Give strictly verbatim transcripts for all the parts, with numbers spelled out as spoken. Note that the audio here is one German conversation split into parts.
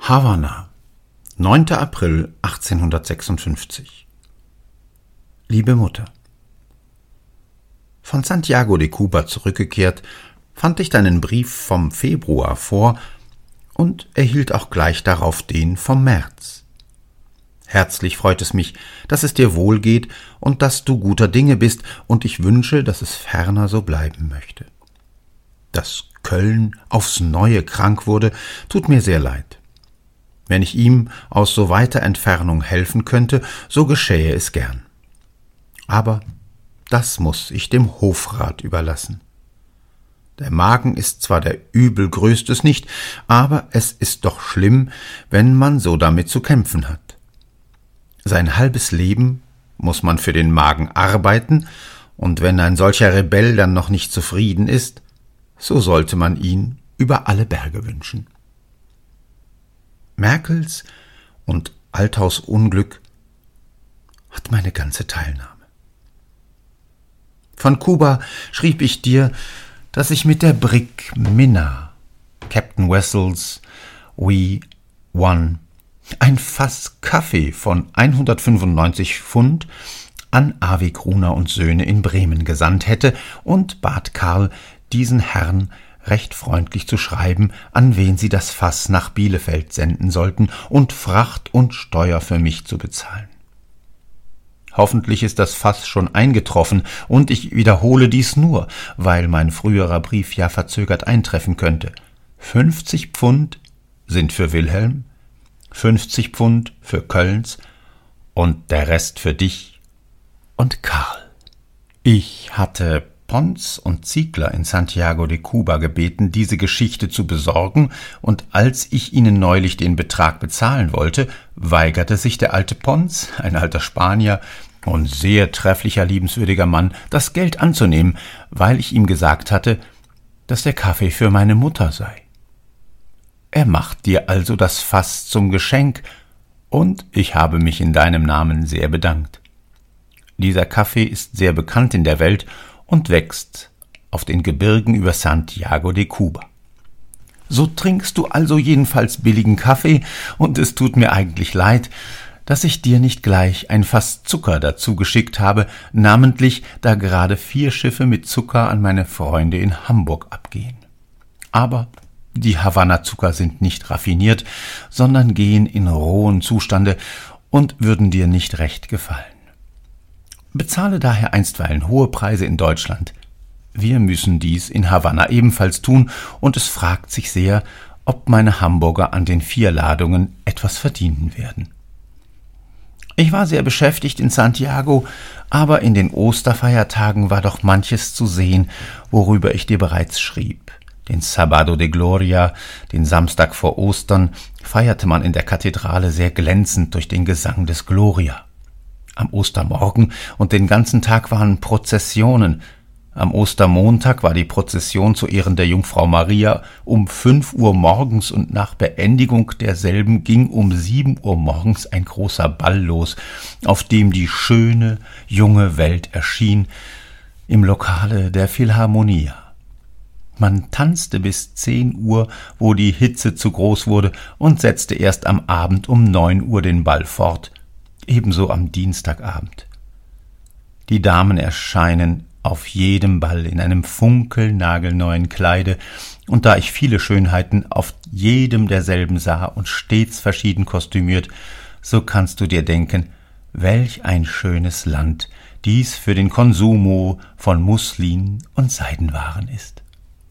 Havanna, neunter April achtzehnhundertsechsundfünfzig. Liebe Mutter, von Santiago de Cuba zurückgekehrt, fand ich deinen Brief vom Februar vor und erhielt auch gleich darauf den vom März. Herzlich freut es mich, dass es dir wohl geht und dass du guter Dinge bist, und ich wünsche, dass es ferner so bleiben möchte. Dass Köln aufs Neue krank wurde, tut mir sehr leid. Wenn ich ihm aus so weiter Entfernung helfen könnte, so geschähe es gern. Aber das muß ich dem Hofrat überlassen. Der Magen ist zwar der Übel größtes nicht, aber es ist doch schlimm, wenn man so damit zu kämpfen hat. Sein halbes Leben muß man für den Magen arbeiten, und wenn ein solcher Rebell dann noch nicht zufrieden ist, so sollte man ihn über alle Berge wünschen. Merkels und Althaus Unglück hat meine ganze Teilnahme. Von Kuba schrieb ich dir, dass ich mit der Brig Minna, Captain Wessels We One, ein Fass Kaffee von hundertfünfundneunzig Pfund an A W Gruner und Söhne in Bremen gesandt hätte und bat Karl, diesen Herrn recht freundlich zu schreiben, an wen sie das Fass nach Bielefeld senden sollten und Fracht und Steuer für mich zu bezahlen. Hoffentlich ist das Fass schon eingetroffen, und ich wiederhole dies nur, weil mein früherer Brief ja verzögert eintreffen könnte. Fünfzig Pfund sind für Wilhelm, fünfzig Pfund für Kölns und der Rest für dich und Karl. Ich hatte Pons und Ziegler in Santiago de Cuba gebeten, diese Geschichte zu besorgen, und als ich ihnen neulich den Betrag bezahlen wollte, weigerte sich der alte Pons, ein alter Spanier und sehr trefflicher, liebenswürdiger Mann, das Geld anzunehmen, weil ich ihm gesagt hatte, dass der Kaffee für meine Mutter sei. Er macht dir also das Fass zum Geschenk, und ich habe mich in deinem Namen sehr bedankt. Dieser Kaffee ist sehr bekannt in der Welt und wächst auf den Gebirgen über Santiago de Cuba. So trinkst du also jedenfalls billigen Kaffee, und es tut mir eigentlich leid, dass ich dir nicht gleich ein Fass Zucker dazu geschickt habe, namentlich da gerade vier Schiffe mit Zucker an meine Freunde in Hamburg abgehen. Aber die Havanna-Zucker sind nicht raffiniert, sondern gehen in rohem Zustande und würden dir nicht recht gefallen. Bezahle daher einstweilen hohe Preise in Deutschland. Wir müssen dies in Havanna ebenfalls tun, und es fragt sich sehr, ob meine Hamburger an den vier Ladungen etwas verdienen werden. Ich war sehr beschäftigt in Santiago, aber in den Osterfeiertagen war doch manches zu sehen, worüber ich dir bereits schrieb. Den Sábado de Gloria, den Samstag vor Ostern, feierte man in der Kathedrale sehr glänzend durch den Gesang des Gloria. Am Ostermorgen und den ganzen Tag waren Prozessionen. Am Ostermontag war die Prozession zu Ehren der Jungfrau Maria um fünf Uhr morgens, und nach Beendigung derselben ging um sieben Uhr morgens ein großer Ball los, auf dem die schöne, junge Welt erschien, im Lokale der Philharmonia. Man tanzte bis zehn Uhr, wo die Hitze zu groß wurde, und setzte erst am Abend um neun Uhr den Ball fort. Ebenso am Dienstagabend. Die Damen erscheinen auf jedem Ball in einem funkelnagelneuen Kleide, und da ich viele Schönheiten auf jedem derselben sah und stets verschieden kostümiert, so kannst du dir denken, welch ein schönes Land dies für den Konsumo von Muslin und Seidenwaren ist.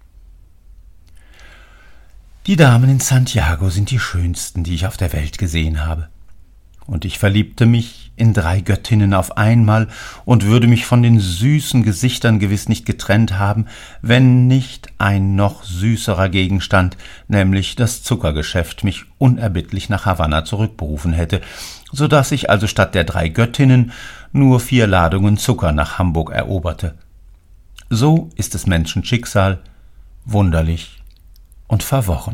Die Damen in Santiago sind die schönsten, die ich auf der Welt gesehen habe. Und ich verliebte mich in drei Göttinnen auf einmal und würde mich von den süßen Gesichtern gewiss nicht getrennt haben, wenn nicht ein noch süßerer Gegenstand, nämlich das Zuckergeschäft, mich unerbittlich nach Havanna zurückberufen hätte, so dass ich also statt der drei Göttinnen nur vier Ladungen Zucker nach Hamburg eroberte. So ist des Menschen Schicksal, wunderlich und verworren.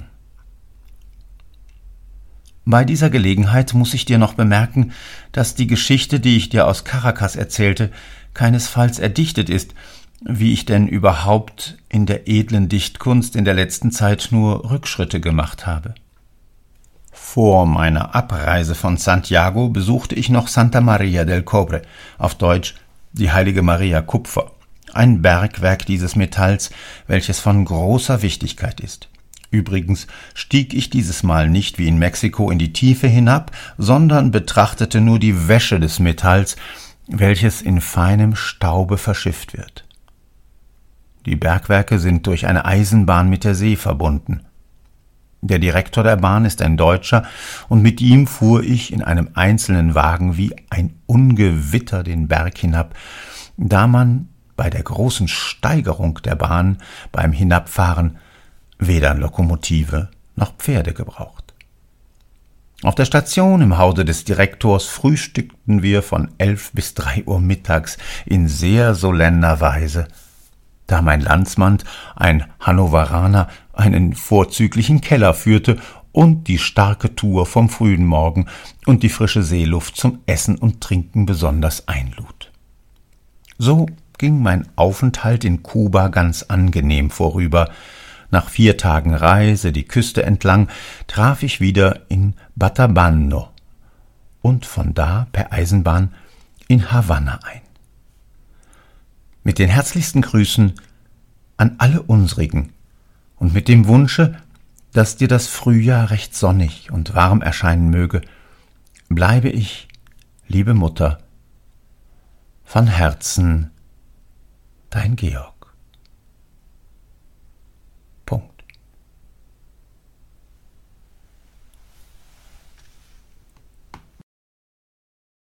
Bei dieser Gelegenheit muss ich dir noch bemerken, dass die Geschichte, die ich dir aus Caracas erzählte, keinesfalls erdichtet ist, wie ich denn überhaupt in der edlen Dichtkunst in der letzten Zeit nur Rückschritte gemacht habe. Vor meiner Abreise von Santiago besuchte ich noch Santa Maria del Cobre, auf Deutsch die Heilige Maria Kupfer, ein Bergwerk dieses Metalls, welches von großer Wichtigkeit ist. Übrigens stieg ich dieses Mal nicht wie in Mexiko in die Tiefe hinab, sondern betrachtete nur die Wäsche des Metalls, welches in feinem Staube verschifft wird. Die Bergwerke sind durch eine Eisenbahn mit der See verbunden. Der Direktor der Bahn ist ein Deutscher, und mit ihm fuhr ich in einem einzelnen Wagen wie ein Ungewitter den Berg hinab, da man bei der großen Steigerung der Bahn beim Hinabfahren weder Lokomotive noch Pferde gebraucht. Auf der Station im Hause des Direktors frühstückten wir von elf bis drei Uhr mittags in sehr solenner Weise, da mein Landsmann, ein Hannoveraner, einen vorzüglichen Keller führte und die starke Tour vom frühen Morgen und die frische Seeluft zum Essen und Trinken besonders einlud. So ging mein Aufenthalt in Kuba ganz angenehm vorüber. Nach vier Tagen Reise die Küste entlang traf ich wieder in Batabano und von da per Eisenbahn in Havanna ein. Mit den herzlichsten Grüßen an alle Unsrigen und mit dem Wunsche, dass dir das Frühjahr recht sonnig und warm erscheinen möge, bleibe ich, liebe Mutter, von Herzen dein Georg.